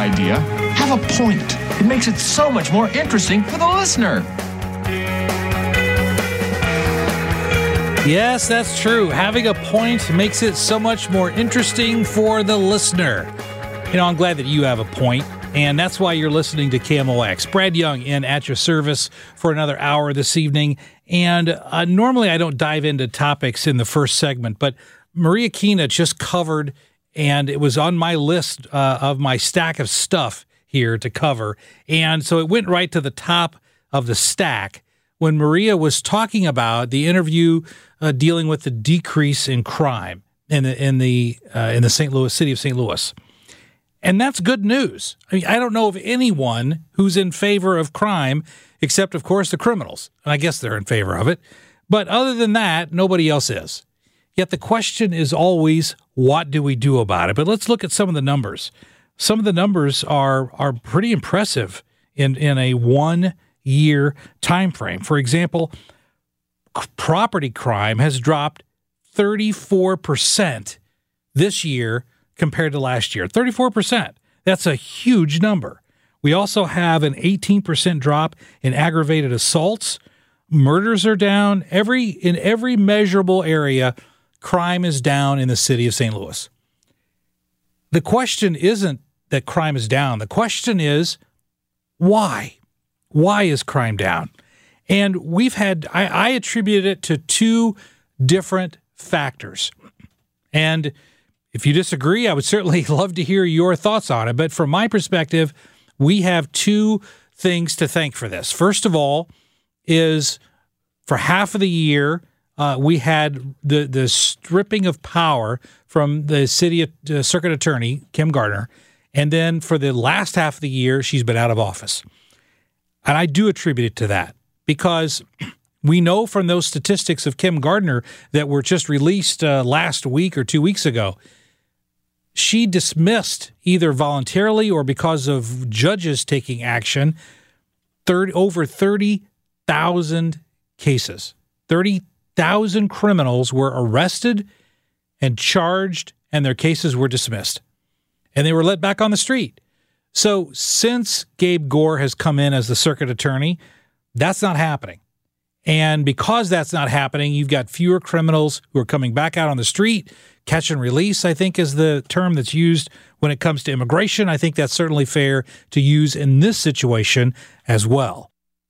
idea. Have a point. It makes it so much more interesting for the listener. Yes, that's true. Having a point makes it so much more interesting for the listener. I'm glad that you have a point, and that's why you're listening to KMOX. Brad Young in at your service for another hour this evening. And normally I don't dive into topics in the first segment, but Maria Kina just covered, and it was on my list of my stack of stuff here to cover. And so it went right to the top of the stack when Maria was talking about the interview dealing with the decrease in crime in the St. Louis city of St. Louis. And that's good news. I mean, I don't know of anyone who's in favor of crime except, of course, the criminals. And I guess they're in favor of it. But other than that, nobody else is. Yet the question is always, what do we do about it? But let's look at some of the numbers. Some of the numbers are pretty impressive in a 1-year time frame. For example, property crime has dropped 34% this year compared to last year. 34%. That's a huge number. We also have an 18% drop in aggravated assaults. Murders are down. In every measurable area, crime is down in the city of St. Louis. The question isn't that crime is down. The question is, why? Why is crime down? And I attribute it to two different factors. And if you disagree, I would certainly love to hear your thoughts on it. But from my perspective, we have two things to thank for this. First of all is for half of the year, we had the stripping of power from the city circuit attorney, Kim Gardner. And then for the last half of the year, she's been out of office. And I do attribute it to that because we know from those statistics of Kim Gardner that were just released last week or 2 weeks ago, she dismissed either voluntarily or because of judges taking action, over 30,000 cases. 30,000 criminals were arrested and charged, and their cases were dismissed. And they were let back on the street. So since Gabe Gore has come in as the circuit attorney, that's not happening. And because that's not happening, you've got fewer criminals who are coming back out on the street. Catch and release, I think, is the term that's used when it comes to immigration. I think that's certainly fair to use in this situation as well.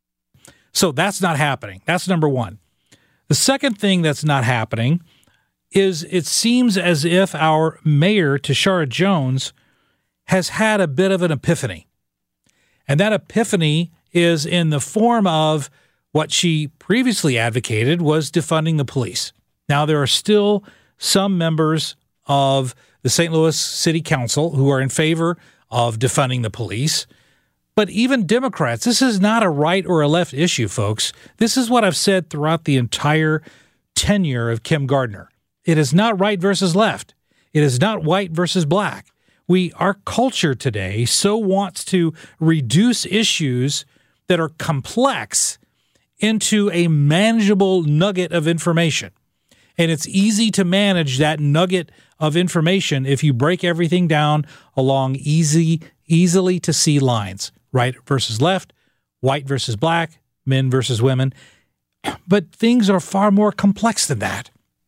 So that's not happening. That's number one. The second thing that's not happening is it seems as if our mayor, Tishaura Jones, has had a bit of an epiphany. And that epiphany is in the form of what she previously advocated was defunding the police. Now, there are still some members of the St. Louis City Council who are in favor of defunding the police. But even Democrats, this is not a right or a left issue, folks. This is what I've said throughout the entire tenure of Kim Gardner. It is not right versus left. It is not white versus black. Our culture today so wants to reduce issues that are complex into a manageable nugget of information. And it's easy to manage that nugget of information if you break everything down along easily to see lines, right versus left, white versus black, men versus women. But things are far more complex than that.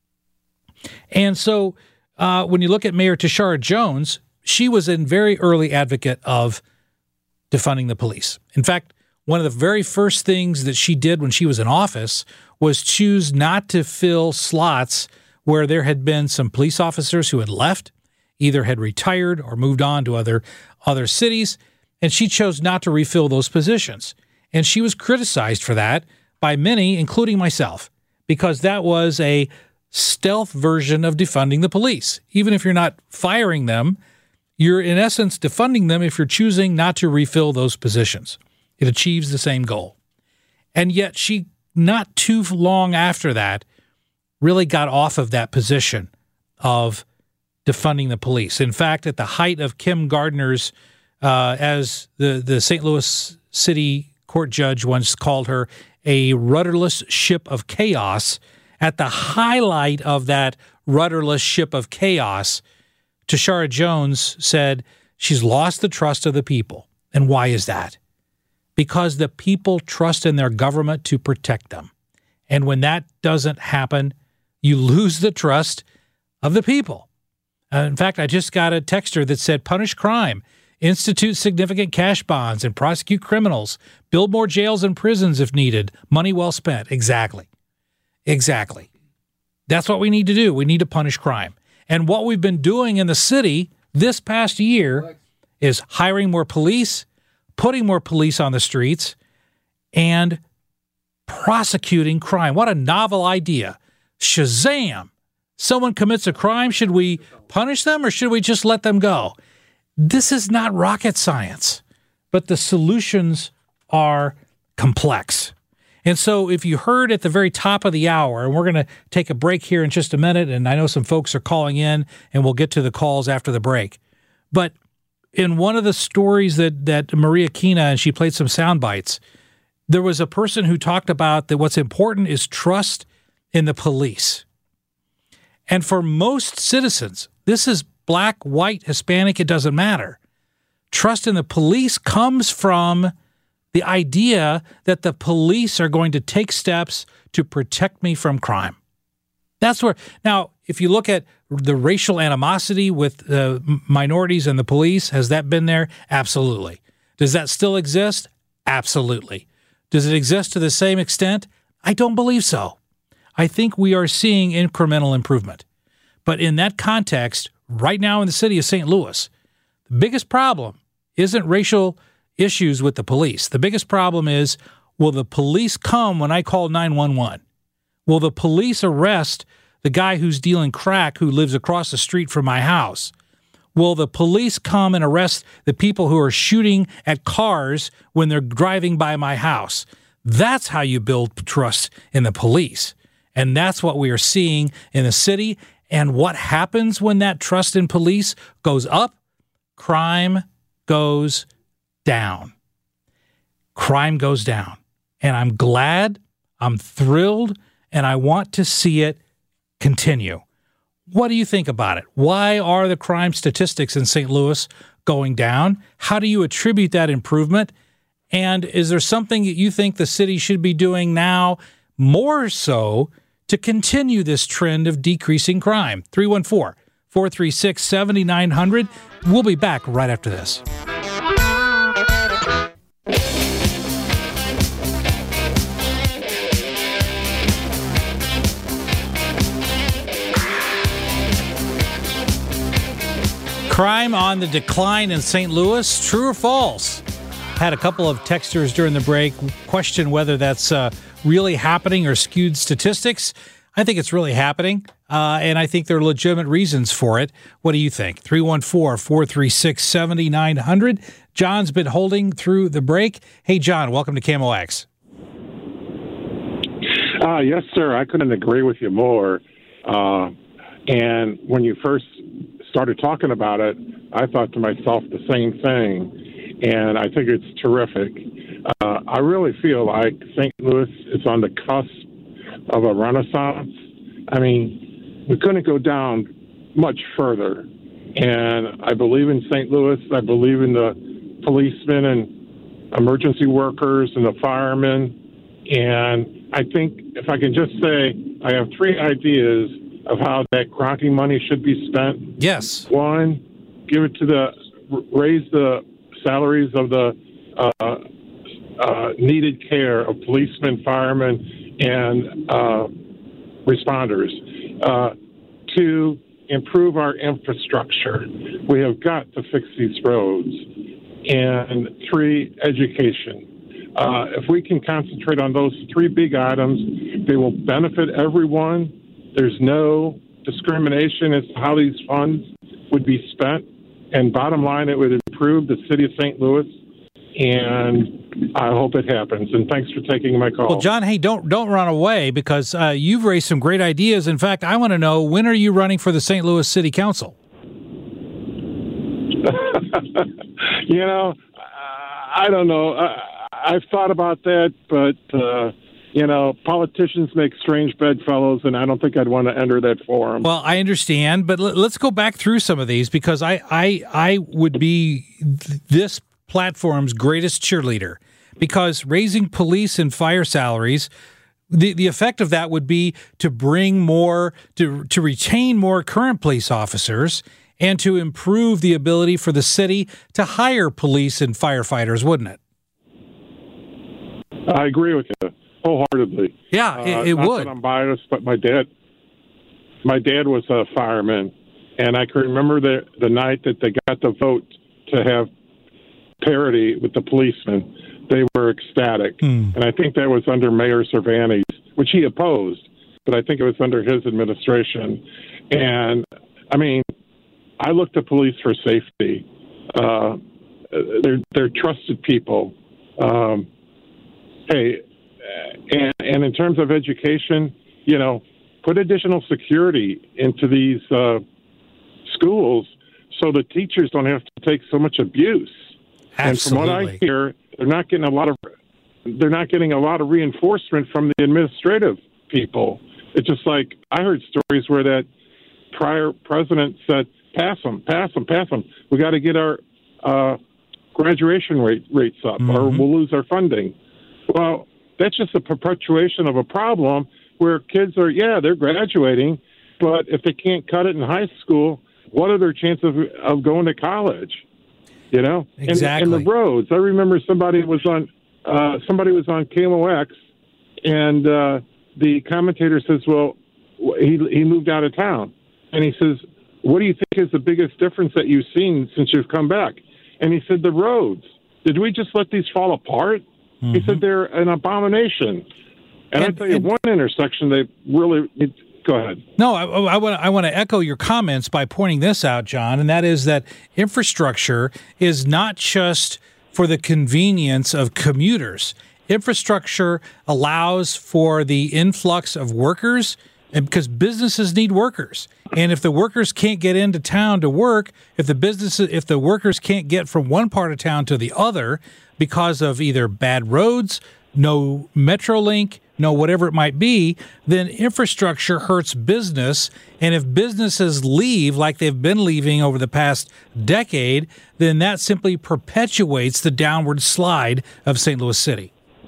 And so when you look at Mayor Tishaura Jones, she was a very early advocate of defunding the police. In fact, one of the very first things that she did when she was in office was choose not to fill slots where there had been some police officers who had left, either had retired or moved on to other cities, and she chose not to refill those positions. And she was criticized for that by many, including myself, because that was a stealth version of defunding the police. Even if you're not firing them, you're in essence defunding them if you're choosing not to refill those positions. It achieves the same goal. And yet she, not too long after that, really got off of that position of defunding the police. In fact, at the height of Kim Gardner's, as the St. Louis City Court judge once called her, a rudderless ship of chaos, at the highlight of that rudderless ship of chaos, Tishaura Jones said, She's lost the trust of the people. And why is that? Because the people trust in their government to protect them. And when that doesn't happen, you lose the trust of the people. In fact, I just got a texter that said, punish crime, institute significant cash bonds, and prosecute criminals, build more jails and prisons if needed. Money well spent. Exactly. That's what we need to do. We need to punish crime. And what we've been doing in the city this past year is hiring more police, putting more police on the streets, and prosecuting crime. What a novel idea. Shazam! Someone commits a crime. Should we punish them or should we just let them go? This is not rocket science, but the solutions are complex. And so if you heard at the very top of the hour, and we're going to take a break here in just a minute, and I know some folks are calling in, and we'll get to the calls after the break. But in one of the stories that Maria Kina, and she played some sound bites, there was a person who talked about that what's important is trust in the police. And for most citizens, this is black, white, Hispanic, it doesn't matter. Trust in the police comes from the idea that the police are going to take steps to protect me from crime. That's where, now, if you look at the racial animosity with minorities and the police, has that been there? Absolutely. Does that still exist? Absolutely. Does it exist to the same extent? I don't believe so. I think we are seeing incremental improvement. But in that context, right now in the city of St. Louis, the biggest problem isn't racial issues with the police. The biggest problem is, will the police come when I call 911? Will the police arrest the guy who's dealing crack who lives across the street from my house? Will the police come and arrest the people who are shooting at cars when they're driving by my house? That's how you build trust in the police. And that's what we are seeing in the city. And what happens when that trust in police goes up? Crime goes down. Crime goes down. And I'm glad, I'm thrilled, and I want to see it continue. What do you think about it? Why are the crime statistics in St. Louis going down? How do you attribute that improvement? And is there something that you think the city should be doing now more so to continue this trend of decreasing crime? 314-436-7900. We'll be back right after this. Crime on the decline in St. Louis, true or false? Had a couple of texters during the break question whether that's really happening or skewed statistics. I think it's really happening, and I think there are legitimate reasons for it. What do you think? 314-436-7900. John's been holding through the break. Hey, John, welcome to KMOX. Yes, sir. I couldn't agree with you more. And when you first started talking about it, I thought to myself the same thing, and I think it's terrific. I really feel like St. Louis is on the cusp of a renaissance. I mean, we couldn't go down much further, and I believe in St. Louis. I believe in the policemen and emergency workers and the firemen, and I think if I can just say, I have three ideas of how that Kroenke money should be spent. Yes. One, raise the salaries of the needed care of policemen, firemen, and responders. Two, improve our infrastructure. We have got to fix these roads. And three, education. If we can concentrate on those three big items, they will benefit everyone. There's no discrimination as to how these funds would be spent. And bottom line, it would improve the city of St. Louis. And I hope it happens. And thanks for taking my call. Well, John, hey, don't run away, because you've raised some great ideas. In fact, I want to know, when are you running for the St. Louis City Council? I don't know. I've thought about that, but Politicians make strange bedfellows, and I don't think I'd want to enter that forum. Well, I understand, but let's go back through some of these, because I would be this platform's greatest cheerleader, because raising police and fire salaries, the effect of that would be to bring more, to retain more current police officers, and to improve the ability for the city to hire police and firefighters, wouldn't it? I agree with you wholeheartedly. Yeah, it not would. That I'm biased, but my dad was a fireman, and I can remember the night that they got the vote to have parity with the policemen. They were ecstatic, and I think that was under Mayor Cervantes, which he opposed, but I think it was under his administration. And I mean, I look to police for safety. They're trusted people. And in terms of education, put additional security into these schools so the teachers don't have to take so much abuse. Absolutely. And from what I hear, they're not getting a lot of reinforcement from the administrative people. It's just like I heard stories where that prior president said, "Pass them. We got to get our graduation rates up, or we'll lose our funding." Well, that's just a perpetuation of a problem where kids they're graduating, but if they can't cut it in high school, what are their chances of going to college? Exactly. And the roads. I remember somebody was on KMOX, and the commentator says, "Well, he moved out of town," and he says, "What do you think is the biggest difference that you've seen since you've come back?" And he said, "The roads. Did we just let these fall apart?" He said they're an abomination. And I tell you, one intersection they really go ahead. No, I want to echo your comments by pointing this out, John, and that is that infrastructure is not just for the convenience of commuters. Infrastructure allows for the influx of workers, and because businesses need workers. And if the workers can't get into town to work, if the workers can't get from one part of town to the other because of either bad roads, no Metrolink, no whatever it might be, then infrastructure hurts business. And if businesses leave like they've been leaving over the past decade, then that simply perpetuates the downward slide of St. Louis City.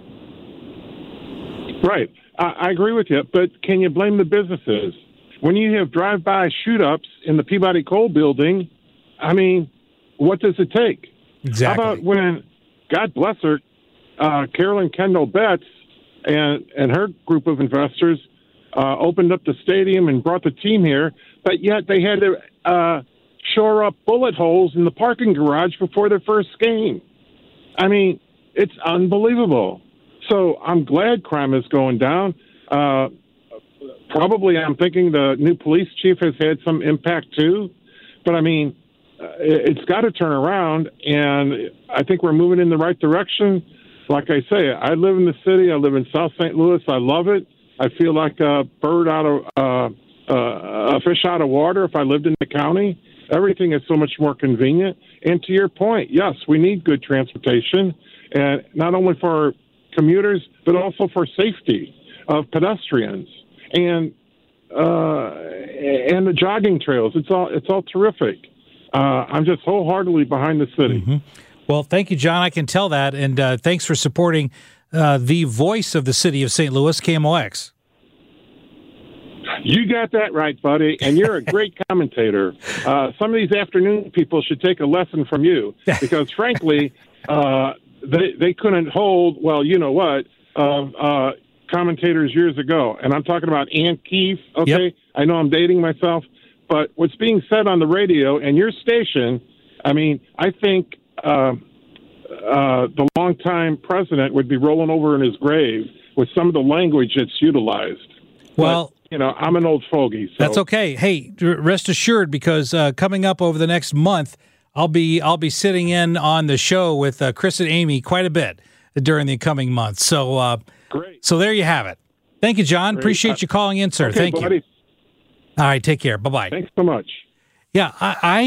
Right. I agree with you, but can you blame the businesses? When you have drive-by shoot-ups in the Peabody Coal building, I mean, what does it take? Exactly. How about when, God bless her, Carolyn Kendall Betts and her group of investors opened up the stadium and brought the team here, but yet they had to shore up bullet holes in the parking garage before their first game. I mean, it's unbelievable. So I'm glad crime is going down. Probably I'm thinking the new police chief has had some impact too. But, I mean, it's got to turn around, and I think we're moving in the right direction. Like I say, I live in the city. I live in South St. Louis. I love it. I feel like a bird out of a fish out of water if I lived in the county. Everything is so much more convenient. And to your point, yes, we need good transportation, and not only for commuters, but also for safety of pedestrians and the jogging trails. It's all terrific. I'm just wholeheartedly behind the city. Mm-hmm. Well, thank you, John. I can tell that, and thanks for supporting the voice of the city of St. Louis, KMOX. You got that right, buddy, and you're a great commentator. Some of these afternoon people should take a lesson from you because, frankly, they couldn't hold, well, you know what, commentators years ago. And I'm talking about Ann Keefe, okay? Yep. I know I'm dating myself, but what's being said on the radio and your station, I mean, I think the longtime president would be rolling over in his grave with some of the language that's utilized. Well, but, I'm an old fogey. So. That's okay. Hey, rest assured, because coming up over the next month, I'll be sitting in on the show with Chris and Amy quite a bit during the coming months. So, great. So there you have it. Thank you, John. Great. Appreciate you calling in, sir. Okay, Thank buddy. you. All right, take care. Bye-bye. Thanks so much. Yeah,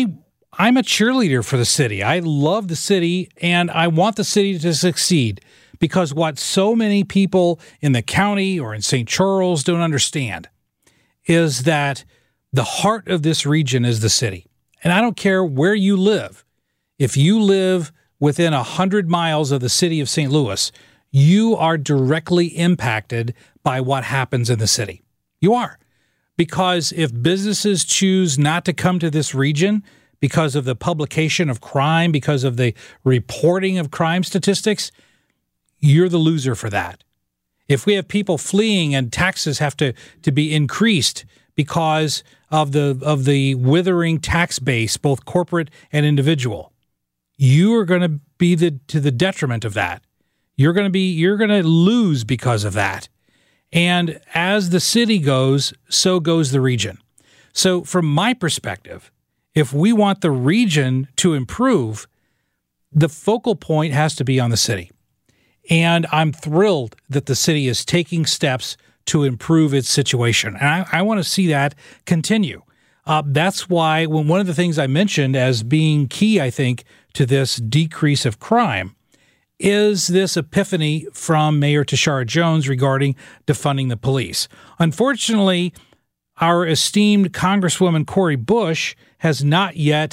I'm a cheerleader for the city. I love the city, and I want the city to succeed. Because what so many people in the county or in St. Charles don't understand is that the heart of this region is the city. And I don't care where you live. If you live within 100 miles of the city of St. Louis, you are directly impacted by what happens in the city. You are. Because if businesses choose not to come to this region because of the publication of crime, because of the reporting of crime statistics, you're the loser for that. If we have people fleeing and taxes have to be increased because of the withering tax base, both corporate and individual, you are going to be to the detriment of that. You're going to lose because of that. And as the city goes, so goes the region. So from my perspective, if we want the region to improve, the focal point has to be on the city. And I'm thrilled that the city is taking steps to improve its situation. And I want to see that continue. That's why one of the things I mentioned as being key, I think, to this decrease of crime is this epiphany from Mayor Tishaura Jones regarding defunding the police. Unfortunately, our esteemed Congresswoman Cori Bush has not yet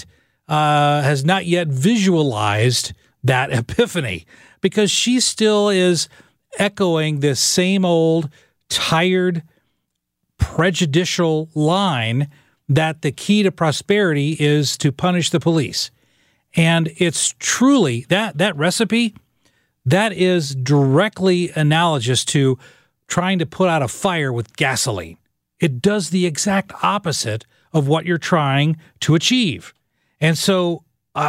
visualized that epiphany, because she still is echoing this same old, tired, prejudicial line that the key to prosperity is to punish the police. And it's truly that recipe, that is directly analogous to trying to put out a fire with gasoline. It does the exact opposite of what you're trying to achieve. And so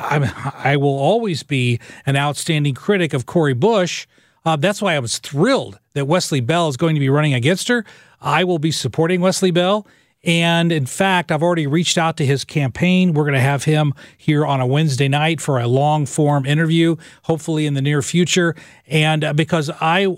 I will always be an outstanding critic of Cori Bush. That's why I was thrilled that Wesley Bell is going to be running against her. I will be supporting Wesley Bell. And in fact, I've already reached out to his campaign. We're going to have him here on a Wednesday night for a long-form interview, hopefully in the near future. And because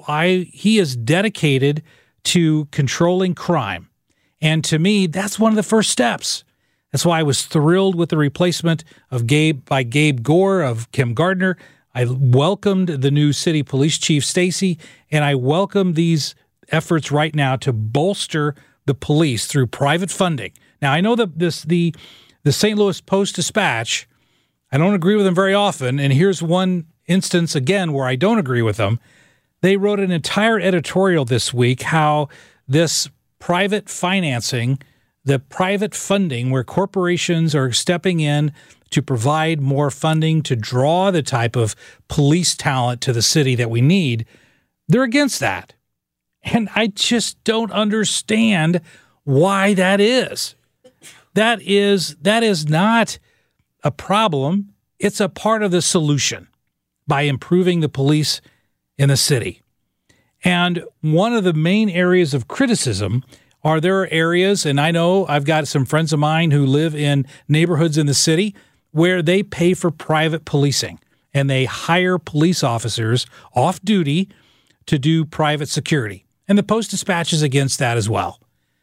he is dedicated to controlling crime. And to me, that's one of the first steps. That's why I was thrilled with the replacement of Gabe Gore of Kim Gardner. I welcomed the new city police chief, Stacy, and I welcome these efforts right now to bolster the police through private funding. Now, I know that the St. Louis Post-Dispatch, I don't agree with them very often, and here's one instance again where I don't agree with them. They wrote an entire editorial this week how this private financing, the private funding where corporations are stepping in to provide more funding to draw the type of police talent to the city that we need, they're against that. And I just don't understand why that is. That is not a problem. It's a part of the solution by improving the police in the city. And one of the main areas of criticism are there are areas, and I know I've got some friends of mine who live in neighborhoods in the city where they pay for private policing and they hire police officers off duty to do private security. And the Post-Dispatch is against that as well.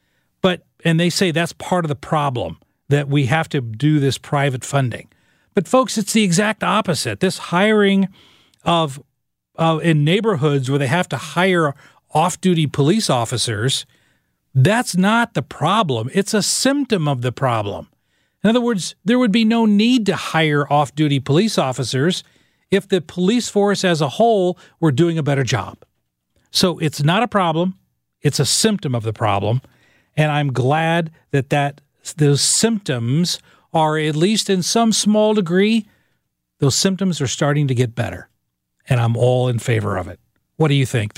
And they say that's part of the problem, that we have to do this private funding. But folks, it's the exact opposite. This hiring of in neighborhoods where they have to hire off-duty police officers, that's not the problem. It's a symptom of the problem. In other words, there would be no need to hire off-duty police officers if the police force as a whole were doing a better job. So it's not a problem. It's a symptom of the problem. And I'm glad that those symptoms are, at least in some small degree, those symptoms are starting to get better. And I'm all in favor of it. What do you think?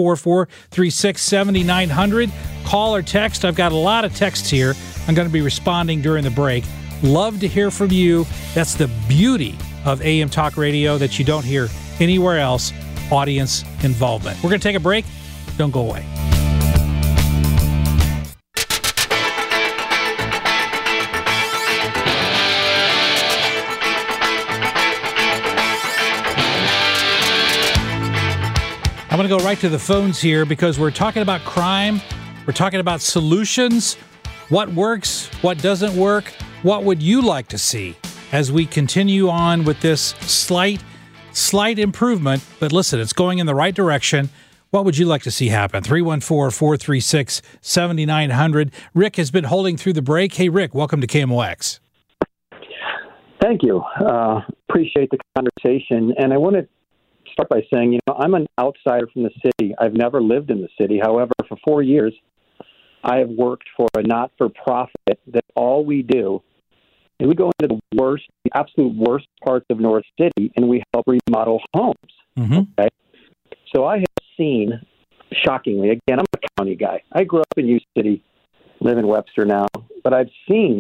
314-436-7900. Call or text. I've got a lot of texts here. I'm going to be responding during the break. Love to hear from you. That's the beauty of AM Talk Radio that you don't hear anywhere else. Audience involvement. We're going to take a break. Don't go away. I'm going to go right to the phones here because we're talking about crime. We're talking about solutions. What works? What doesn't work? What would you like to see as we continue on with this slight slight improvement, but listen, it's going in the right direction. What would you like to see happen? 314-436-7900. Rick has been holding through the break. Hey, Rick, welcome to KMOX. Thank you. Appreciate the conversation. And I want to start by saying, I'm an outsider from the city. I've never lived in the city. However, for 4 years, I have worked for a not-for-profit that all we do is we go into the absolute worst parts of North City, and we help remodel homes. Mm-hmm. Okay? So I have seen, shockingly, again, I'm a county guy. I grew up in U City, live in Webster now, but I've seen,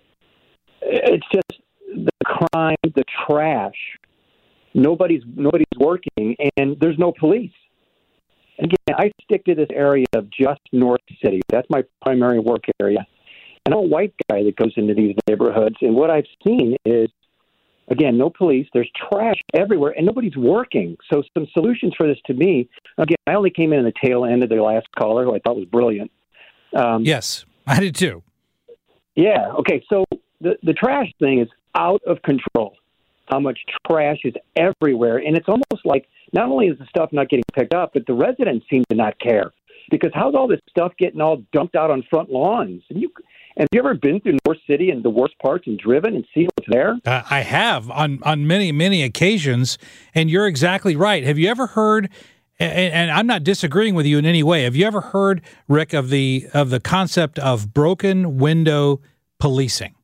it's just the crime, the trash. Nobody's working, and there's no police. And again, I stick to this area of just North City. That's my primary work area. And I'm a white guy that goes into these neighborhoods, and what I've seen is, again, no police. There's trash everywhere, and nobody's working. So some solutions for this to me, again, I only came in the tail end of the last caller, who I thought was brilliant. Yes, I did too. Yeah, okay, so the trash thing is out of control. How much trash is everywhere, and it's almost like not only is the stuff not getting picked up, but the residents seem to not care. Because how's all this stuff getting all dumped out on front lawns? And have you ever been through North City and the worst parts and driven and seen what's there? I have on many, many occasions, and you're exactly right. Have you ever heard, and I'm not disagreeing with you in any way, have you ever heard, Rick, of the concept of broken window policing?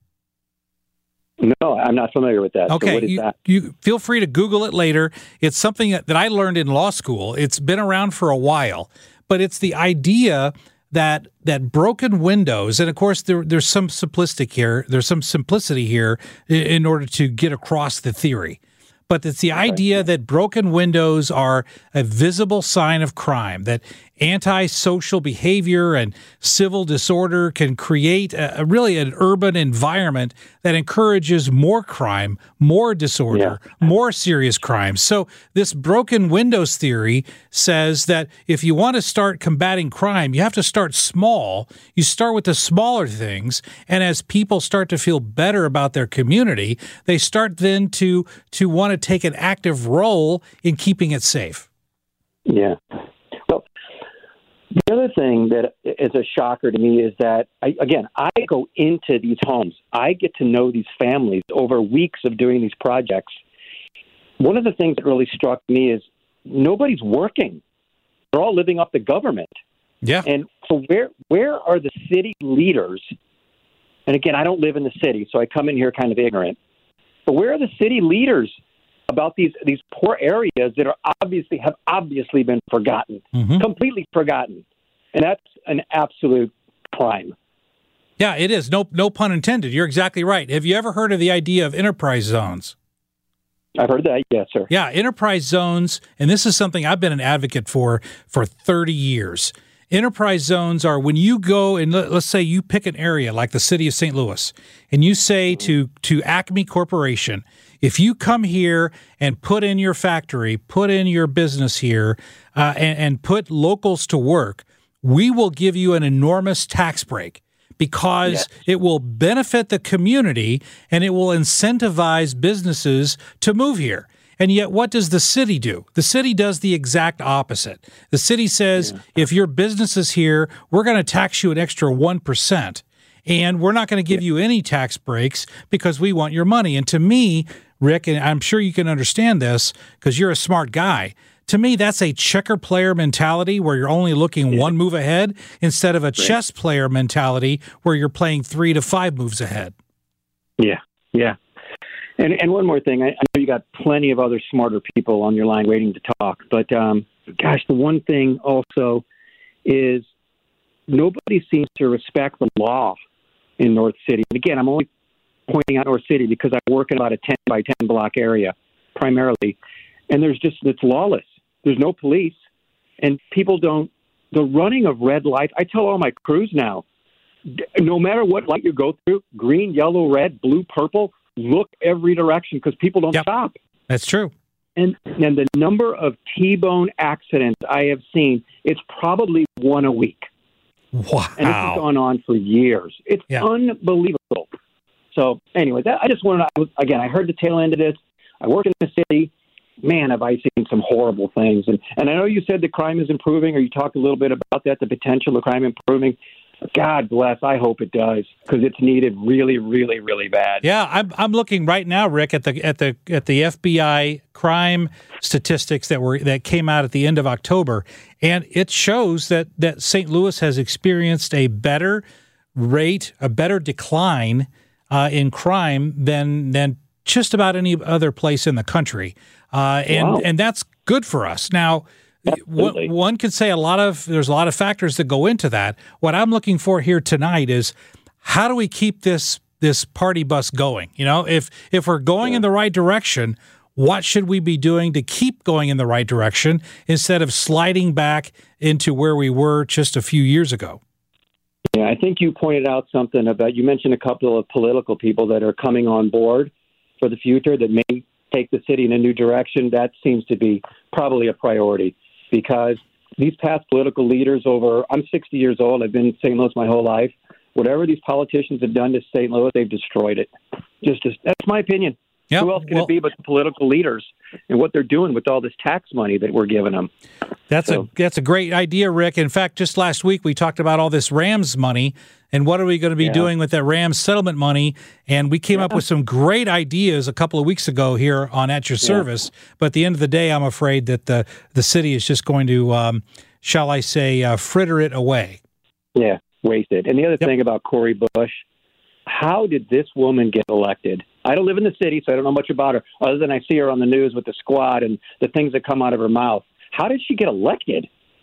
No, I'm not familiar with that. Okay, so what is that? You feel free to Google it later. It's something that I learned in law school. It's been around for a while, but it's the idea that broken windows, and of course there's some simplicity here in order to get across the theory. But it's the idea that broken windows are a visible sign of crime, that antisocial behavior and civil disorder can create really an urban environment that encourages more crime, more disorder, more serious crimes. So this broken windows theory says that if you want to start combating crime, you have to start small. You start with the smaller things, and as people start to feel better about their community, they start then to want to take an active role in keeping it safe. Yeah. Well, the other thing that is a shocker to me is that, I go into these homes. I get to know these families over weeks of doing these projects. One of the things that really struck me is nobody's working. They're all living off the government. Yeah. And so where are the city leaders? And again, I don't live in the city, so I come in here kind of ignorant. But where are the city leaders about these poor areas that have obviously been forgotten, completely forgotten? And that's an absolute crime. Yeah, it is. No pun intended. You're exactly right. Have you ever heard of the idea of enterprise zones? I've heard that, yes, sir. Yeah, enterprise zones, and this is something I've been an advocate for 30 years. Enterprise zones are when you go and let's say you pick an area like the city of St. Louis, and you say to Acme Corporation, if you come here and put in your factory, put in your business here, and put locals to work, we will give you an enormous tax break because it will benefit the community and it will incentivize businesses to move here. And yet, what does the city do? The city does the exact opposite. The city says, if your business is here, we're going to tax you an extra 1%, and we're not going to give you any tax breaks because we want your money. And to me, Rick, and I'm sure you can understand this because you're a smart guy, to me, that's a checker player mentality where you're only looking one move ahead instead of a chess player mentality where you're playing 3 to 5 moves ahead. Yeah. And one more thing, I know you got plenty of other smarter people on your line waiting to talk, but the one thing also is nobody seems to respect the law in North City. And again, I'm only pointing out North City because I work in about a 10 by 10 block area primarily, and it's lawless. There's no police, and the running of red lights. I tell all my crews now, no matter what light you go through, green, yellow, red, blue, purple, look every direction because people don't stop. That's true. And the number of T-bone accidents I have seen, it's probably one a week. Wow. And this has gone on for years. It's unbelievable. So anyway, I just wanted to, again, I heard the tail end of this. I work in the city. man, have I seen some horrible things. And I know you said the crime is improving, or you talked a little bit about that, the potential of crime improving. God bless. I hope it does, because it's needed really, really, really bad. Yeah, I'm looking right now, Rick, at the FBI crime statistics that came out at the end of October, and it shows that St. Louis has experienced a better rate, a better decline in crime than just about any other place in the country, and that's good for us. Now, one could say there's a lot of factors that go into that. What I'm looking for here tonight is, how do we keep this party bus going? You know, if we're going in the right direction, what should we be doing to keep going in the right direction instead of sliding back into where we were just a few years ago? Yeah, I think you pointed out something about, you mentioned a couple of political people that are coming on board for the future that may take the city in a new direction. That seems to be probably a priority, because these past political leaders I'm 60 years old. I've been in St. Louis my whole life. Whatever these politicians have done to St. Louis, they've destroyed it. That's my opinion. Yep. Who else can it be but the political leaders and what they're doing with all this tax money that we're giving them? That's a great idea, Rick. In fact, just last week we talked about all this Rams money and what are we going to be doing with that Rams settlement money, and we came up with some great ideas a couple of weeks ago here on At Your Service. But at the end of the day, I'm afraid that the city is just going to, shall I say, fritter it away. Yeah, waste it. And the other thing about Cori Bush, how did this woman get elected? I don't live in the city, so I don't know much about her, other than I see her on the news with the squad and the things that come out of her mouth. How did she get elected?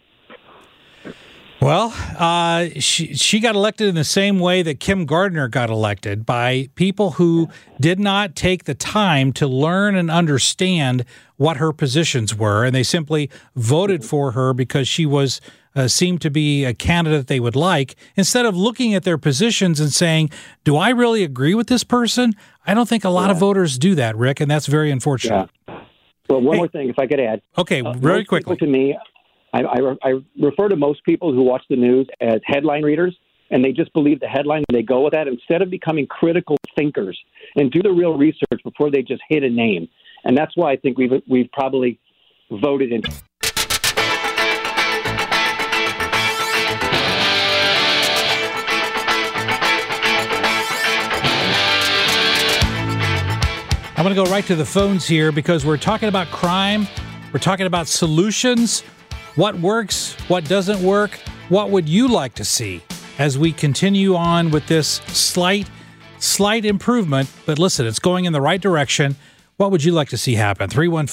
Well, she got elected in the same way that Kim Gardner got elected, by people who did not take the time to learn and understand what her positions were, and they simply voted for her because she was seemed to be a candidate they would like, instead of looking at their positions and saying, do I really agree with this person? I don't think a lot of voters do that, Rick, and that's very unfortunate. Yeah. Well, one more thing, if I could add. Okay, very quickly. To me, I refer to most people who watch the news as headline readers, and they just believe the headline and they go with that instead of becoming critical thinkers and do the real research before they just hit a name. And that's why I think we've probably voted in. I'm going to go right to the phones here because we're talking about crime. We're talking about solutions. What works? What doesn't work? What would you like to see as we continue on with this slight improvement? But listen, it's going in the right direction. What would you like to see happen?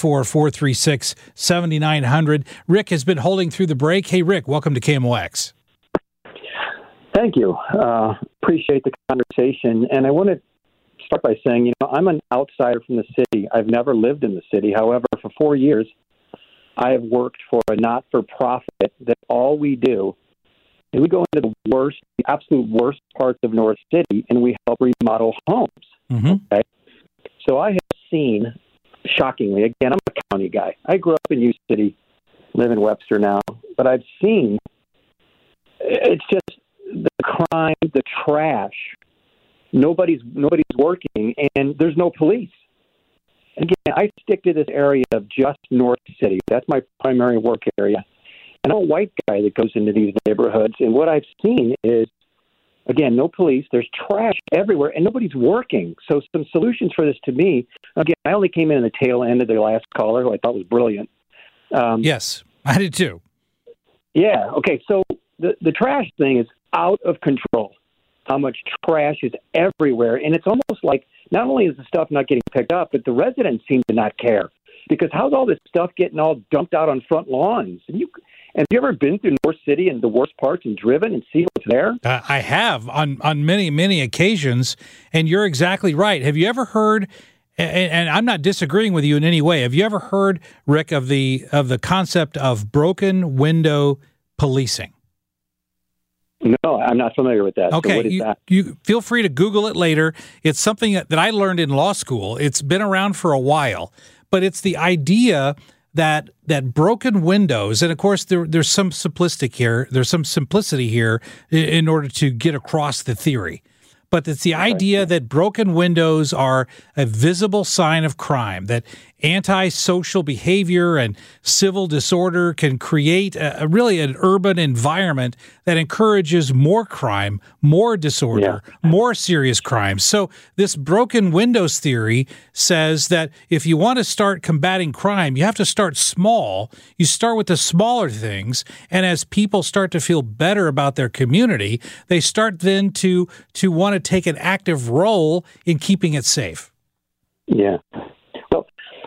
314-436-7900. Rick has been holding through the break. Hey, Rick, welcome to KMOX. Thank you. Appreciate the conversation. And I want to start by saying, I'm an outsider from the city. I've never lived in the city. However, for 4 years, I have worked for a not-for-profit that all we do is we go into the absolute worst parts of North City, and we help remodel homes. Mm-hmm. Okay? So I have seen, shockingly, again, I'm a county guy. I grew up in U City, live in Webster now, but I've seen, it's just the crime, the trash. Nobody's working, and there's no police. Again, I stick to this area of just North City. That's my primary work area. And I'm a white guy that goes into these neighborhoods, and what I've seen is, again, no police. There's trash everywhere, and nobody's working. So some solutions for this to me, again, I only came in the tail end of the last caller, who I thought was brilliant. Yes, I did too. Yeah, okay, so the trash thing is out of control. How much trash is everywhere, and it's almost like not only is the stuff not getting picked up, but the residents seem to not care. Because how's all this stuff getting all dumped out on front lawns? And have you ever been through North City and the worst parts and driven and seen what's there? I have on many, many occasions, and you're exactly right. Have you ever heard, and I'm not disagreeing with you in any way, have you ever heard, Rick, of the concept of broken window policing? No, I'm not familiar with that. Okay, so what is that? You feel free to Google it later. It's something that I learned in law school. It's been around for a while, but it's the idea that broken windows, and of course there's some simplicity here in order to get across the theory. But it's the idea that broken windows are a visible sign of crime, that antisocial behavior and civil disorder can create really an urban environment that encourages more crime, more disorder, more serious crimes. So this broken windows theory says that if you want to start combating crime, you have to start small. You start with the smaller things, and as people start to feel better about their community, they start then to want to take an active role in keeping it safe. Yeah. Well,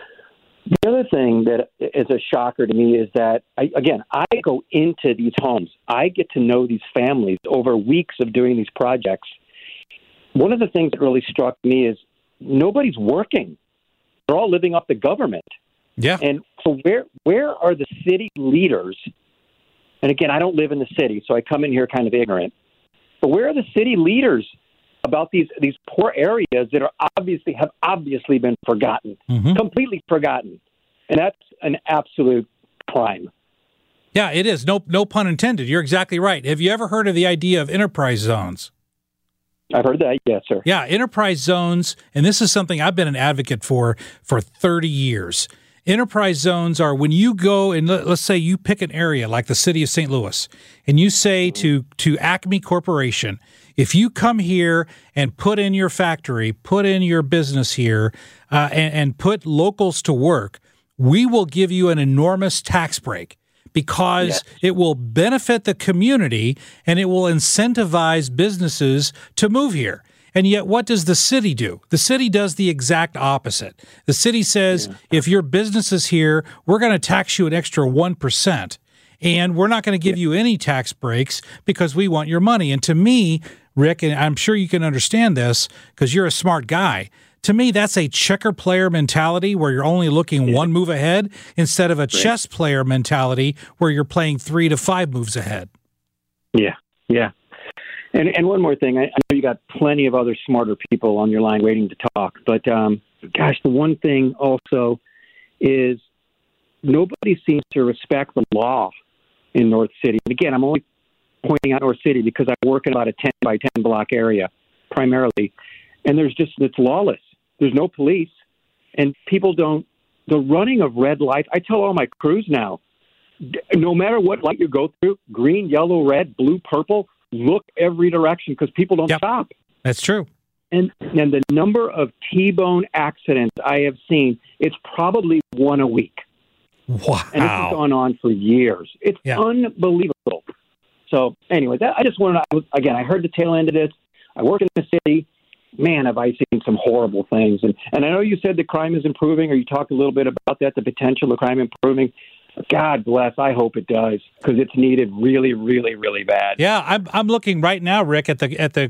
the other thing that is a shocker to me is that, I go into these homes. I get to know these families over weeks of doing these projects. One of the things that really struck me is nobody's working. They're all living off the government. Yeah. And so where are the city leaders? And again, I don't live in the city, so I come in here kind of ignorant. But where are the city leaders about these poor areas that have obviously been forgotten, completely forgotten? And that's an absolute crime. Yeah, it is. No pun intended. You're exactly right. Have you ever heard of the idea of enterprise zones? I've heard that, yes, sir. Yeah, enterprise zones, and this is something I've been an advocate for 30 years. Enterprise zones are when you go and let's say you pick an area like the city of St. Louis, and you say to Acme Corporation, if you come here and put in your factory, put in your business here, and put locals to work, we will give you an enormous tax break because it will benefit the community and it will incentivize businesses to move here. And yet, what does the city do? The city does the exact opposite. The city says, if your business is here, we're going to tax you an extra 1%, and we're not going to give you any tax breaks because we want your money. And to me, Rick, and I'm sure you can understand this because you're a smart guy, to me, that's a checker player mentality where you're only looking one move ahead instead of a chess player mentality where you're playing 3 to 5 moves ahead. Yeah. And one more thing, I know you got plenty of other smarter people on your line waiting to talk, but the one thing also is nobody seems to respect the law in North City. And again, I'm only pointing out North City because I work in about a 10 by 10 block area primarily, and it's lawless. There's no police, and the running of red lights. I tell all my crews now, no matter what light you go through, green, yellow, red, blue, purple, look every direction because people don't stop. That's true. And the number of T-bone accidents I have seen, it's probably one a week. Wow. And this has gone on for years. It's unbelievable. So anyway, I just wanted to, I heard the tail end of this. I work in the city. Man, have I seen some horrible things. And I know you said the crime is improving, or you talked a little bit about that, the potential of crime improving. God bless. I hope it does because it's needed really, really, really bad. Yeah, I'm looking right now, Rick, at the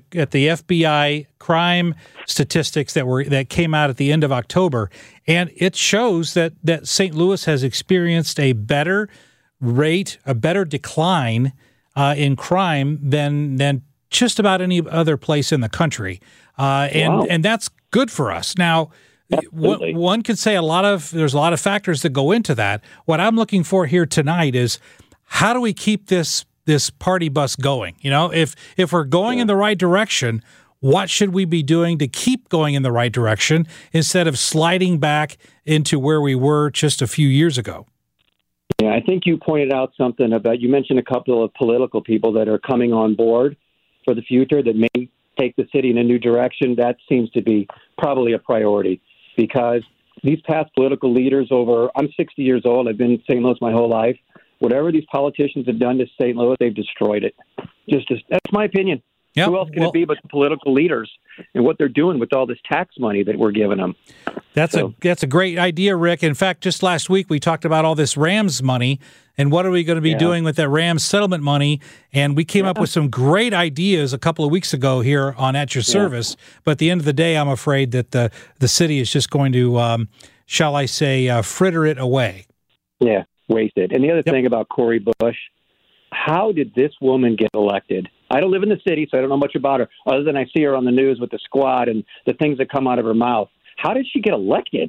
FBI crime statistics that came out at the end of October, and it shows that St. Louis has experienced a better rate, a better decline in crime than just about any other place in the country, and that's good for us. Now, one could say there's a lot of factors that go into that. What I'm looking for here tonight is how do we keep this party bus going? You know, if we're going in the right direction, what should we be doing to keep going in the right direction instead of sliding back into where we were just a few years ago? Yeah, I think you pointed out something about, you mentioned a couple of political people that are coming on board for the future that may take the city in a new direction. That seems to be probably a priority because these past political leaders I'm 60 years old. I've been in St. Louis my whole life. Whatever these politicians have done to St. Louis, they've destroyed it. That's my opinion. Yep. Who else can it be but the political leaders and what they're doing with all this tax money that we're giving them? That's a great idea, Rick. In fact, just last week we talked about all this Rams money and what are we going to be doing with that Rams settlement money. And we came up with some great ideas a couple of weeks ago here on At Your Service. But at the end of the day, I'm afraid that the city is just going to, shall I say, fritter it away. Yeah, waste it. And the other thing about Cori Bush, how did this woman get elected? I don't live in the city, so I don't know much about her, other than I see her on the news with the squad and the things that come out of her mouth. How did she get elected?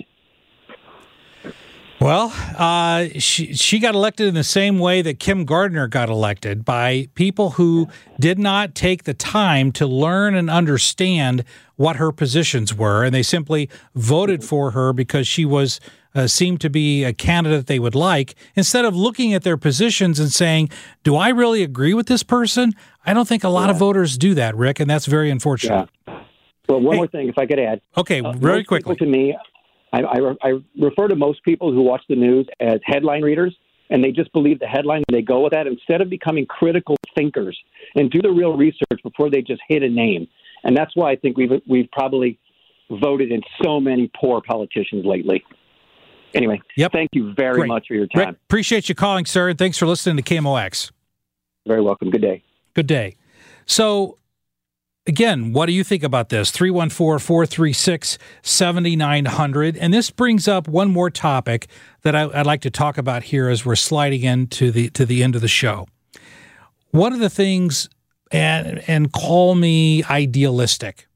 Well, she got elected in the same way that Kim Gardner got elected, by people who did not take the time to learn and understand what her positions were, and they simply voted for her because she was seem to be a candidate they would like, instead of looking at their positions and saying, do I really agree with this person? I don't think a lot of voters do that, Rick, and that's very unfortunate. Yeah. Well, one more thing, if I could add. Okay, very quickly. To me, I refer to most people who watch the news as headline readers, and they just believe the headline and they go with that instead of becoming critical thinkers and do the real research before they just hit a name. And that's why I think we've probably voted in so many poor politicians lately. Anyway, Thank you very much for your time. Rick, appreciate you calling, sir, and thanks for listening to KMOX. Very welcome. Good day. Good day. So, again, what do you think about this? 314-436-7900. And this brings up one more topic that I'd like to talk about here as we're sliding into the end of the show. One of the things, and call me idealistic,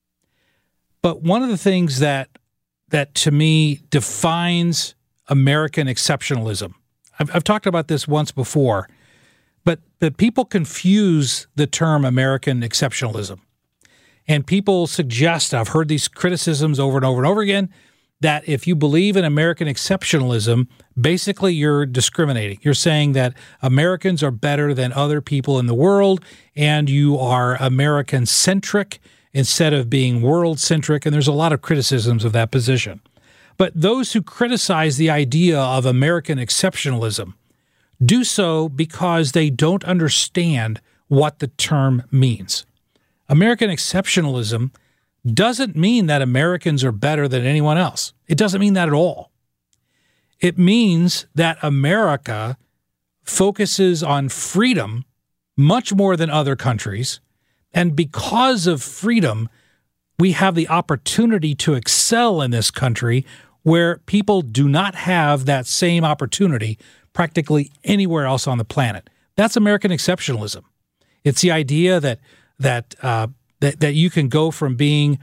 but one of the things that to me defines American exceptionalism, I've talked about this once before, but people confuse the term American exceptionalism. And people suggest, I've heard these criticisms over and over and over again, that if you believe in American exceptionalism, basically you're discriminating. You're saying that Americans are better than other people in the world, and you are American-centric instead of being world-centric, and there's a lot of criticisms of that position. But those who criticize the idea of American exceptionalism do so because they don't understand what the term means. American exceptionalism doesn't mean that Americans are better than anyone else. It doesn't mean that at all. It means that America focuses on freedom much more than other countries, and because of freedom, we have the opportunity to excel in this country where people do not have that same opportunity practically anywhere else on the planet. That's American exceptionalism. It's the idea that you can go from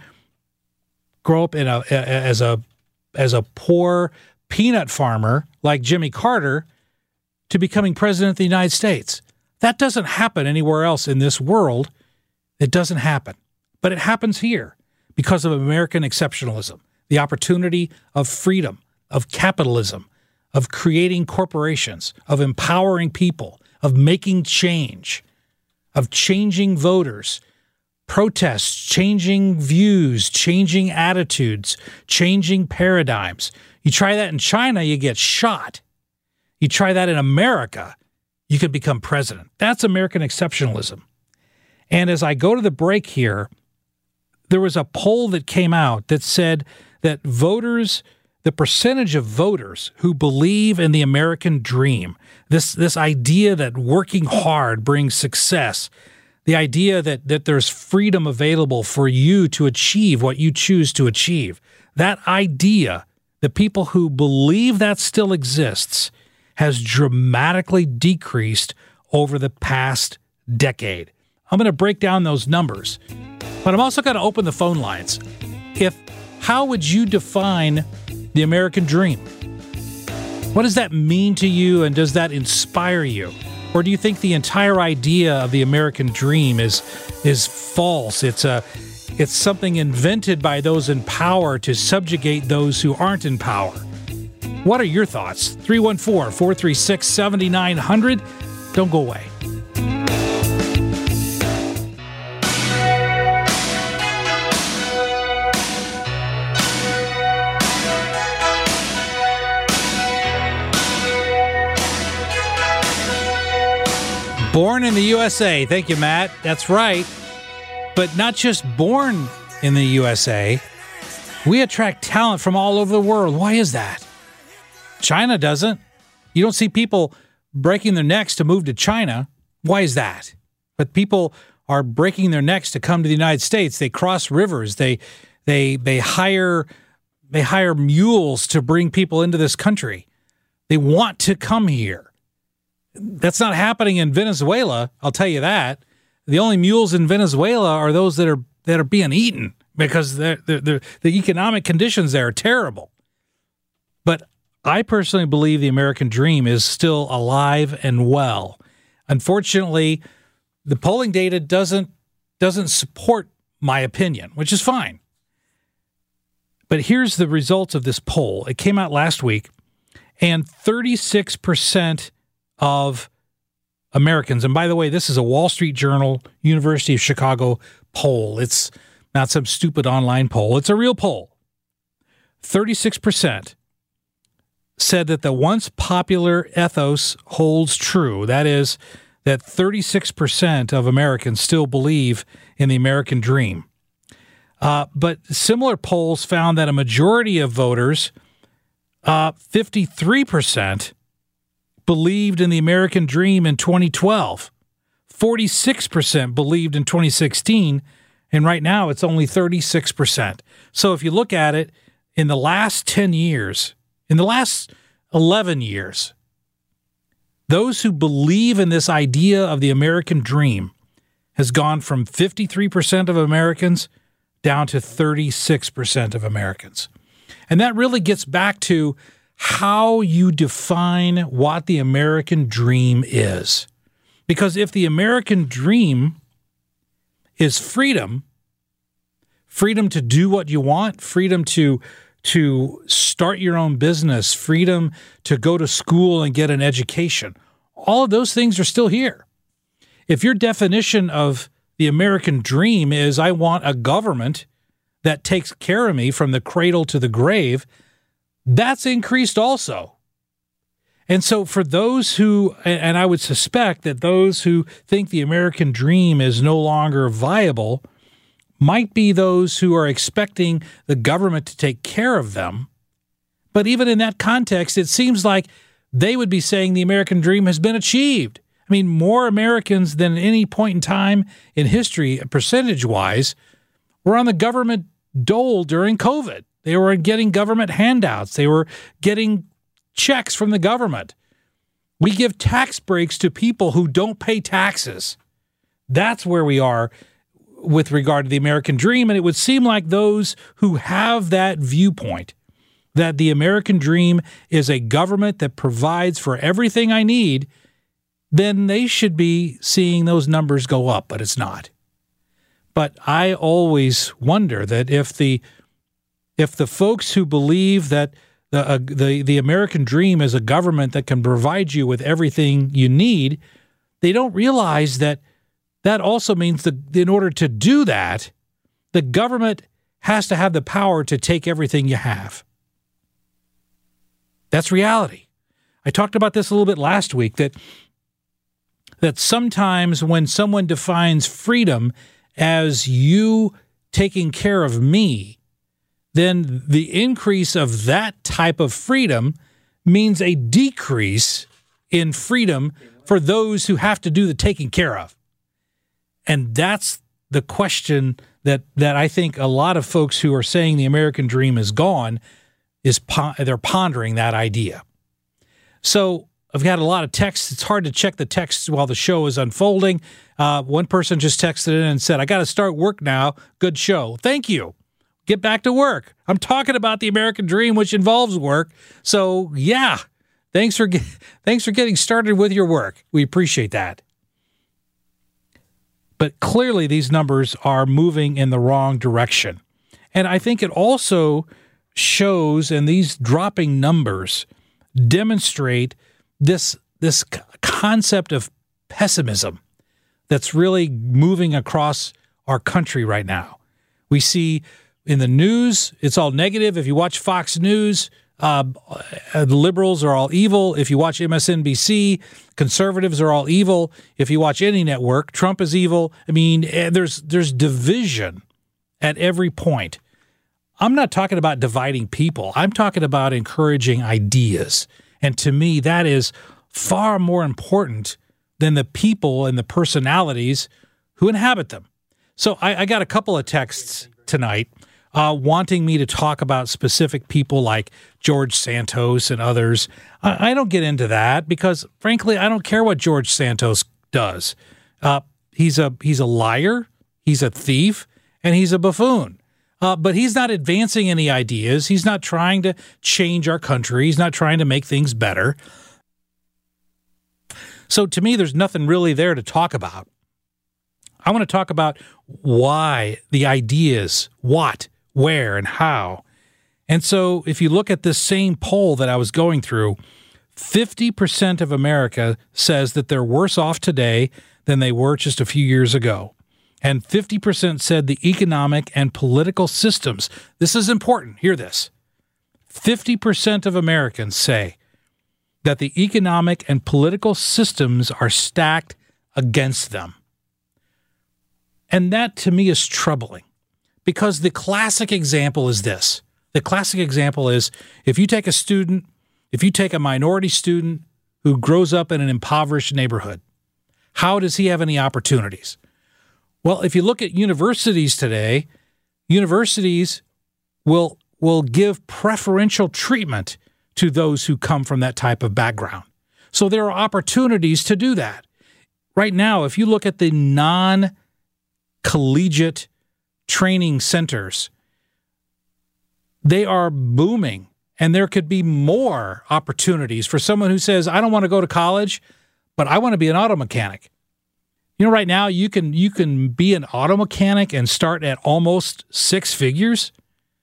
grow up as a poor peanut farmer like Jimmy Carter to becoming president of the United States. That doesn't happen anywhere else in this world. It doesn't happen. But it happens here because of American exceptionalism, the opportunity of freedom, of capitalism, of creating corporations, of empowering people, of making change, of changing voters, protests, changing views, changing attitudes, changing paradigms. You try that in China, you get shot. You try that in America, you could become president. That's American exceptionalism. And as I go to the break here, there was a poll that came out that said that voters, the percentage of voters who believe in the American dream, this idea that working hard brings success, the idea that there's freedom available for you to achieve what you choose to achieve, that idea, the people who believe that still exists, has dramatically decreased over the past decade. I'm going to break down those numbers, but I'm also going to open the phone lines. How would you define the American dream? What does that mean to you, and does that inspire you? Or do you think the entire idea of the American dream is false? It's something invented by those in power to subjugate those who aren't in power. What are your thoughts? 314-436-7900. Don't go away. Born in the USA. Thank you, Matt. That's right. But not just born in the USA. We attract talent from all over the world. Why is that? China doesn't. You don't see people breaking their necks to move to China. Why is that? But people are breaking their necks to come to the United States. They cross rivers. They hire mules to bring people into this country. They want to come here. That's not happening in Venezuela, I'll tell you that. The only mules in Venezuela are those that are being eaten because the economic conditions there are terrible. But I personally believe the American dream is still alive and well. Unfortunately, the polling data doesn't support my opinion, which is fine. But here's the results of this poll. It came out last week, and 36% of Americans, and by the way, this is a Wall Street Journal, University of Chicago poll. It's not some stupid online poll. It's a real poll. 36% said that the once popular ethos holds true. That is, that 36% of Americans still believe in the American dream. But similar polls found that a majority of voters, 53%, believed in the American dream in 2012. 46% believed in 2016, and right now it's only 36%. So if you look at it, in the last 10 years, in the last 11 years, those who believe in this idea of the American dream has gone from 53% of Americans down to 36% of Americans. And that really gets back to how you define what the American dream is. Because if the American dream is freedom to do what you want, freedom to start your own business, freedom to go to school and get an education, all of those things are still here. If your definition of the American dream is I want a government that takes care of me from the cradle to the grave, that's increased also. And so for those who, and I would suspect that those who think the American dream is no longer viable might be those who are expecting the government to take care of them. But even in that context, it seems like they would be saying the American dream has been achieved. I mean, more Americans than at any point in time in history, percentage-wise, were on the government dole during COVID. They were getting government handouts. They were getting checks from the government. We give tax breaks to people who don't pay taxes. That's where we are with regard to the American dream. And it would seem like those who have that viewpoint, that the American dream is a government that provides for everything I need, then they should be seeing those numbers go up, but it's not. But I always wonder that if the folks who believe that the American dream is a government that can provide you with everything you need, they don't realize that also means that in order to do that, the government has to have the power to take everything you have. That's reality. I talked about this a little bit last week, that sometimes when someone defines freedom as you taking care of me, then the increase of that type of freedom means a decrease in freedom for those who have to do the taking care of. And that's the question that I think a lot of folks who are saying the American dream is gone, they're pondering that idea. So I've got a lot of texts. It's hard to check the texts while the show is unfolding. One person just texted in and said, I got to start work now. Good show. Thank you. Get back to work. I'm talking about the American dream, which involves work. So yeah, thanks for getting started with your work. We appreciate that. But clearly these numbers are moving in the wrong direction. And I think it also shows, and these dropping numbers demonstrate this concept of pessimism that's really moving across our country right now. We see in the news, it's all negative. If you watch Fox News, the liberals are all evil. If you watch MSNBC, conservatives are all evil. If you watch any network, Trump is evil. I mean, there's division at every point. I'm not talking about dividing people. I'm talking about encouraging ideas. And to me, that is far more important than the people and the personalities who inhabit them. So I got a couple of texts tonight wanting me to talk about specific people like George Santos and others. I don't get into that because, frankly, I don't care what George Santos does. He's a liar, he's a thief, and he's a buffoon. But he's not advancing any ideas. He's not trying to change our country. He's not trying to make things better. So to me, there's nothing really there to talk about. I want to talk about why the ideas, what, where, and how. And so if you look at this same poll that I was going through, 50% of America says that they're worse off today than they were just a few years ago. And 50% said the economic and political systems, this is important, hear this, 50% of Americans say that the economic and political systems are stacked against them. And that to me is troubling, because the classic example is this. The classic example is if you take a minority student who grows up in an impoverished neighborhood, how does he have any opportunities? Well, if you look at universities today, universities will give preferential treatment to those who come from that type of background. So there are opportunities to do that. Right now, if you look at the non-collegiate training centers, they are booming, and there could be more opportunities for someone who says, I don't want to go to college, but I want to be an auto mechanic. You know, right now you can be an auto mechanic and start at almost six figures.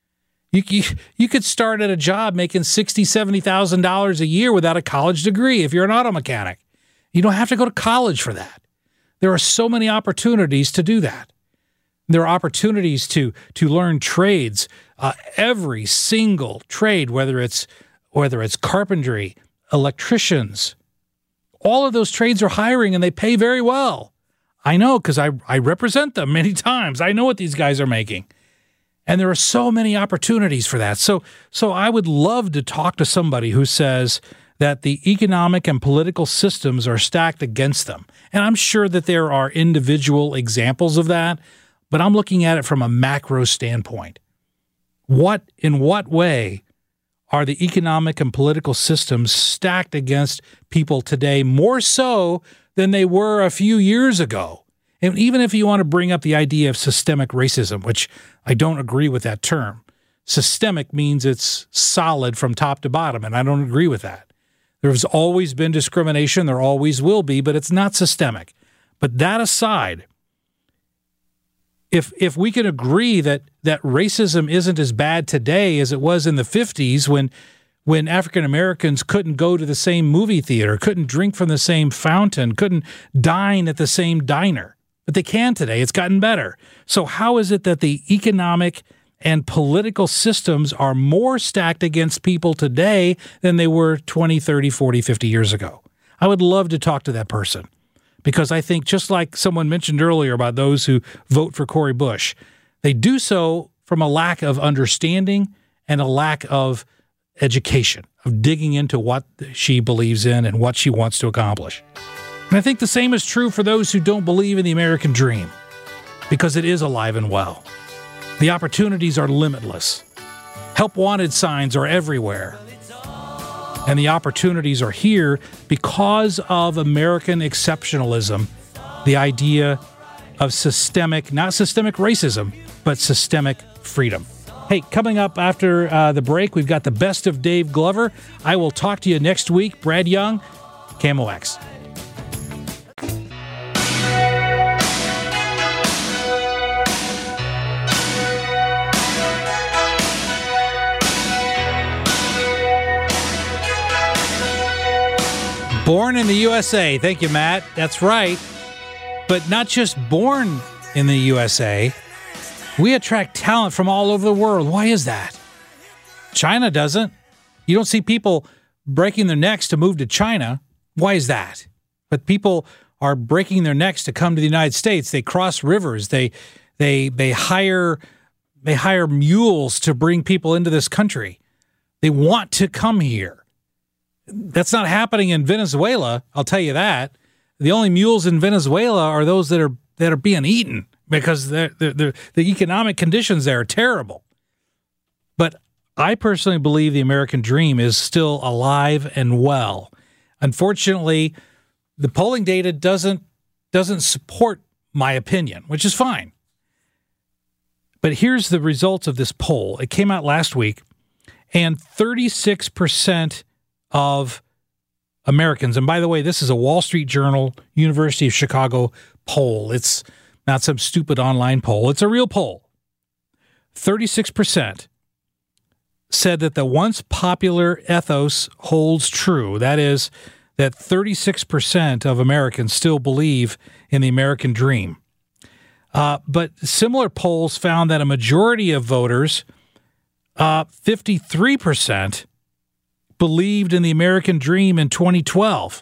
You could start at a job making $60,000, $70,000 a year without a college degree if you're an auto mechanic. You don't have to go to college for that. There are so many opportunities to do that. There are opportunities to learn trades, every single trade, whether it's carpentry, electricians. All of those trades are hiring, and they pay very well. I know, because I represent them many times. I know what these guys are making. And there are so many opportunities for that. So I would love to talk to somebody who says that the economic and political systems are stacked against them. And I'm sure that there are individual examples of that, but I'm looking at it from a macro standpoint. In what way are the economic and political systems stacked against people today more so than they were a few years ago? And even if you want to bring up the idea of systemic racism, which I don't agree with that term, systemic means it's solid from top to bottom, and I don't agree with that. There's always been discrimination, there always will be, but it's not systemic. But that aside, if we can agree that racism isn't as bad today as it was in the 50s when African Americans couldn't go to the same movie theater, couldn't drink from the same fountain, couldn't dine at the same diner, but they can today. It's gotten better. So how is it that the economic and political systems are more stacked against people today than they were 20, 30, 40, 50 years ago? I would love to talk to that person. Because I think, just like someone mentioned earlier about those who vote for Cori Bush, they do so from a lack of understanding and a lack of education, of digging into what she believes in and what she wants to accomplish. And I think the same is true for those who don't believe in the American dream, because it is alive and well. The opportunities are limitless. Help wanted signs are everywhere. And the opportunities are here because of American exceptionalism, the idea of systemic, not systemic racism, but systemic freedom. Hey, coming up after the break, we've got the best of Dave Glover. I will talk to you next week. Brad Young, KMOX. Born in the USA. Thank you, Matt. That's right. But not just born in the USA. We attract talent from all over the world. Why is that? China doesn't. You don't see people breaking their necks to move to China. Why is that? But people are breaking their necks to come to the United States. They cross rivers. They hire mules to bring people into this country. They want to come here. That's not happening in Venezuela, I'll tell you that. The only mules in Venezuela are those that are being eaten because the economic conditions there are terrible. But I personally believe the American dream is still alive and well. Unfortunately, the polling data doesn't support my opinion, which is fine. But here's the results of this poll. It came out last week, and 36% of Americans, and by the way, this is a Wall Street Journal, University of Chicago poll. It's not some stupid online poll. It's a real poll. 36% said that the once popular ethos holds true. That is, that 36% of Americans still believe in the American dream. But similar polls found that a majority of voters, 53%, believed in the American dream in 2012.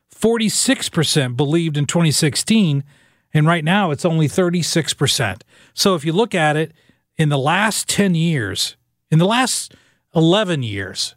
46% believed in 2016, and right now it's only 36%. So if you look at it, in the last 10 years, in the last 11 years,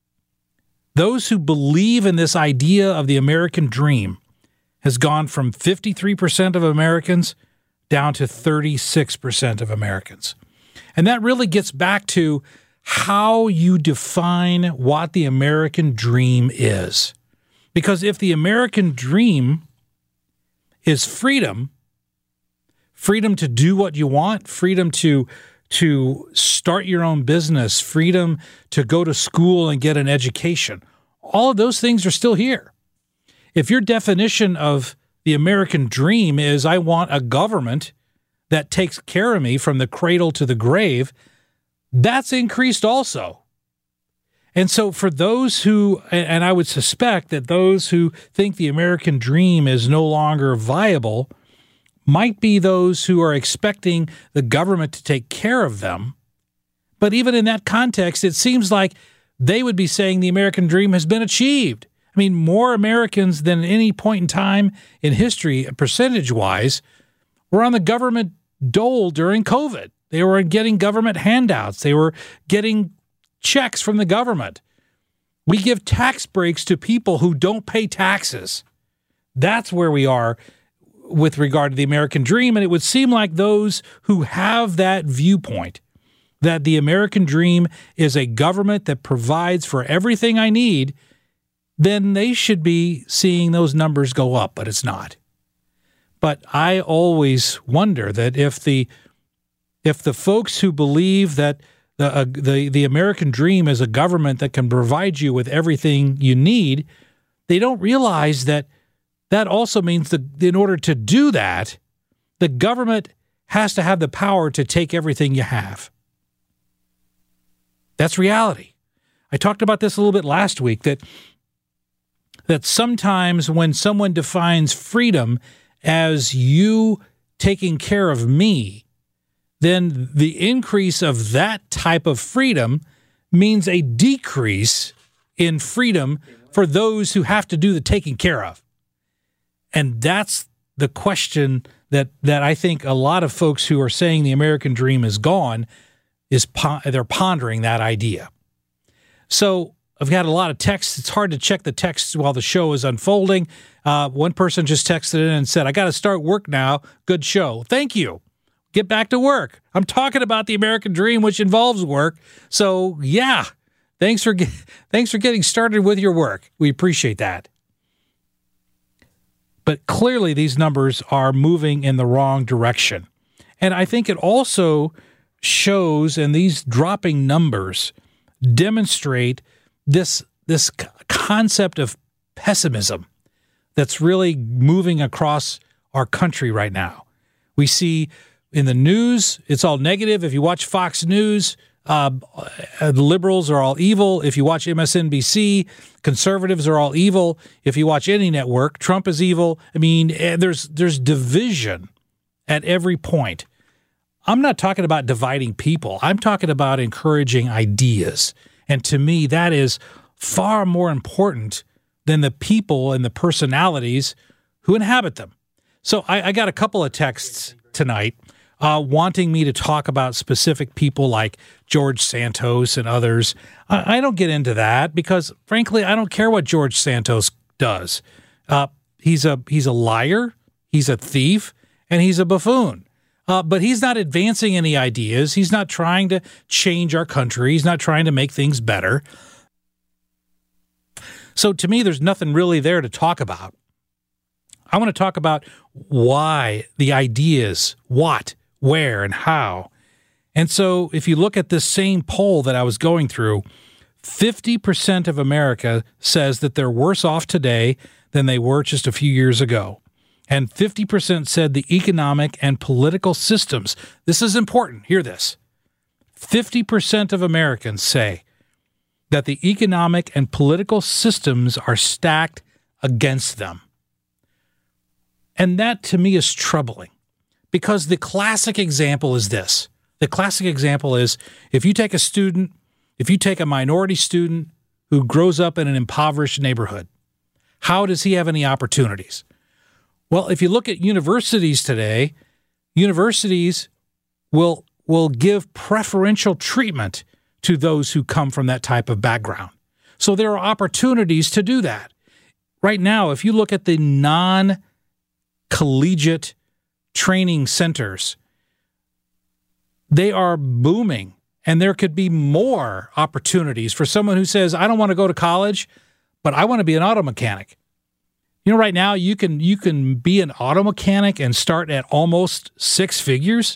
those who believe in this idea of the American dream has gone from 53% of Americans down to 36% of Americans. And that really gets back to how you define what the American dream is. Because if the American dream is freedom, freedom to do what you want, freedom to start your own business, freedom to go to school and get an education, all of those things are still here. If your definition of the American dream is I want a government that takes care of me from the cradle to the grave, that's increased also. And so for those who, and I would suspect that those who think the American dream is no longer viable might be those who are expecting the government to take care of them. But even in that context, it seems like they would be saying the American dream has been achieved. I mean, more Americans than at any point in time in history, percentage-wise, were on the government dole during COVID. They were getting government handouts. They were getting checks from the government. We give tax breaks to people who don't pay taxes. That's where we are with regard to the American dream. And it would seem like those who have that viewpoint, that the American dream is a government that provides for everything I need, then they should be seeing those numbers go up, but it's not. But I always wonder that if the folks who believe that the American dream is a government that can provide you with everything you need, they don't realize that that also means that in order to do that, the government has to have the power to take everything you have. That's reality. I talked about this a little bit last week, that sometimes when someone defines freedom as you taking care of me, then the increase of that type of freedom means a decrease in freedom for those who have to do the taking care of. And that's the question that I think a lot of folks who are saying the American dream is gone, they're pondering that idea. So I've got a lot of texts. It's hard to check the texts while the show is unfolding. One person just texted in and said, I got to start work now. Good show. Thank you. Get back to work. I'm talking about the American dream, which involves work. So yeah, thanks for getting started with your work. We appreciate that. But clearly these numbers are moving in the wrong direction. And I think it also shows, and these dropping numbers demonstrate this concept of pessimism that's really moving across our country right now. We see in the news, it's all negative. If you watch Fox News, the liberals are all evil. If you watch MSNBC, conservatives are all evil. If you watch any network, Trump is evil. I mean, there's division at every point. I'm not talking about dividing people. I'm talking about encouraging ideas. And to me, that is far more important than the people and the personalities who inhabit them. So I got a couple of texts tonight wanting me to talk about specific people like George Santos and others. I don't get into that because, frankly, I don't care what George Santos does. He's a liar, he's a thief, and he's a buffoon. But he's not advancing any ideas. He's not trying to change our country. He's not trying to make things better. So to me, there's nothing really there to talk about. I want to talk about why, the ideas, what, where, and how. And so if you look at this same poll that I was going through, 50% of America says that they're worse off today than they were just a few years ago. And 50% said the economic and political systems, this is important, hear this, 50% of Americans say that the economic and political systems are stacked against them. And that, to me, is troubling, because the classic example is this. The classic example is if you take a minority student who grows up in an impoverished neighborhood, how does he have any opportunities? Well, if you look at universities today, universities will give preferential treatment to those who come from that type of background. So there are opportunities to do that. Right now, if you look at the non-collegiate training centers, they are booming, and there could be more opportunities for someone who says, I don't want to go to college, but I want to be an auto mechanic. You know, right now you can be an auto mechanic and start at almost six figures.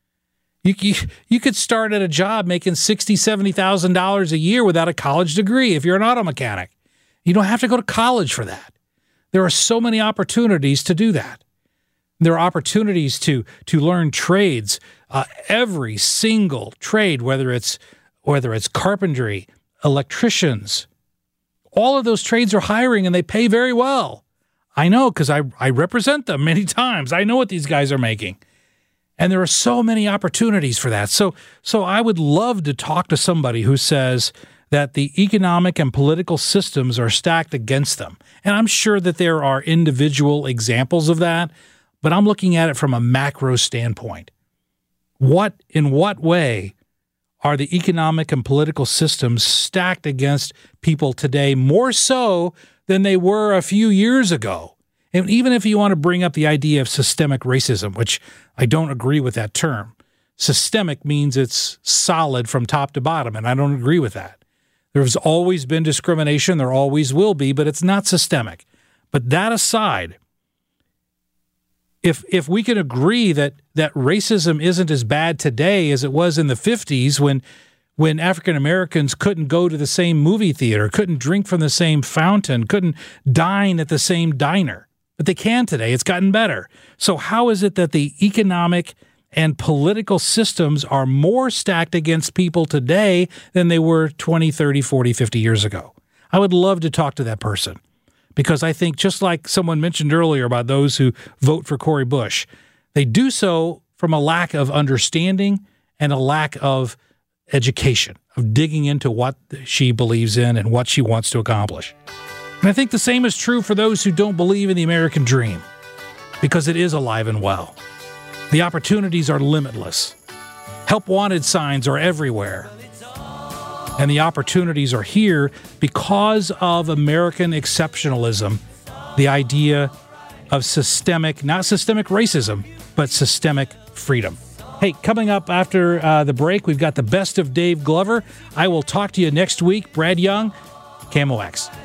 You could start at a job making $60,000, $70,000 a year without a college degree if you're an auto mechanic. You don't have to go to college for that. There are so many opportunities to do that. There are opportunities to learn trades. Every single trade, whether it's carpentry, electricians, all of those trades are hiring and they pay very well. I know, because I represent them many times. I know what these guys are making. And there are so many opportunities for that. So I would love to talk to somebody who says that the economic and political systems are stacked against them. And I'm sure that there are individual examples of that, but I'm looking at it from a macro standpoint. In what way are the economic and political systems stacked against people today more so than they were a few years ago? And even if you want to bring up the idea of systemic racism, which I don't agree with that term. Systemic means it's solid from top to bottom, and I don't agree with that. There's always been discrimination, there always will be, but it's not systemic. But that aside, if we can agree that racism isn't as bad today as it was in the 50s when African Americans couldn't go to the same movie theater, couldn't drink from the same fountain, couldn't dine at the same diner. But they can today. It's gotten better. So how is it that the economic and political systems are more stacked against people today than they were 20, 30, 40, 50 years ago? I would love to talk to that person, because I think, just like someone mentioned earlier about those who vote for Cori Bush, they do so from a lack of understanding and a lack of education, of digging into what she believes in and what she wants to accomplish. And I think the same is true for those who don't believe in the American dream, because it is alive and well. The opportunities are limitless. Help wanted signs are everywhere. And the opportunities are here because of American exceptionalism, the idea of not systemic racism, but systemic freedom. Hey, coming up after the break, we've got the best of Dave Glover. I will talk to you next week. Brad Young, KMOX.